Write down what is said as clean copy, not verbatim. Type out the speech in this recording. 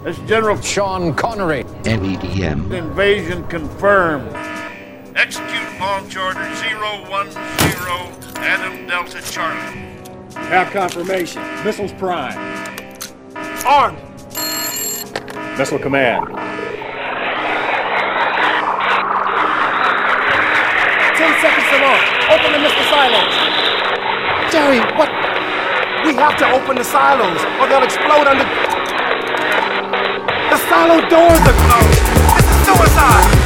This is General Sean Connery. NEDM. Invasion confirmed. Execute launch order 010, Adam Delta Charlie. Have confirmation. Missiles prime. Armed. Missile command. 10 seconds to launch. Open the missile silos. Jerry, what? We have to open the silos or they'll explode under... The silo doors are closed. This is suicide.